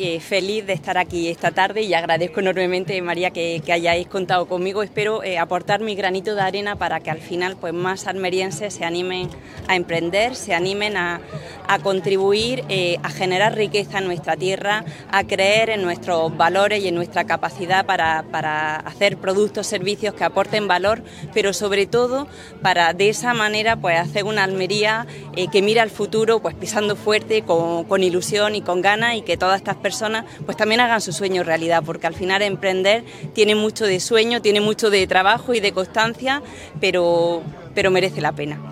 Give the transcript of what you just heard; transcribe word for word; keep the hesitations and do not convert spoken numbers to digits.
eh, feliz de estar aquí esta tarde y agradezco enormemente, María, que, que hayáis contado conmigo. Espero eh, aportar mi granito de arena para que al final pues, más almerienses se animen a emprender, se animen a, a contribuir eh, a generar riqueza en nuestra tierra, a creer en nuestros valores y en nuestra capacidad para, para hacer productos, servicios que aporten valor, pero sobre todo para de esa manera pues, hacer una Almería eh, que mira al futuro pues, pisando fuerte, con, con ilusión y con ganas, y que todas estas personas pues también hagan su sueño realidad, porque al final emprender tiene mucho de sueño, tiene mucho de trabajo y de constancia, pero, pero merece la pena.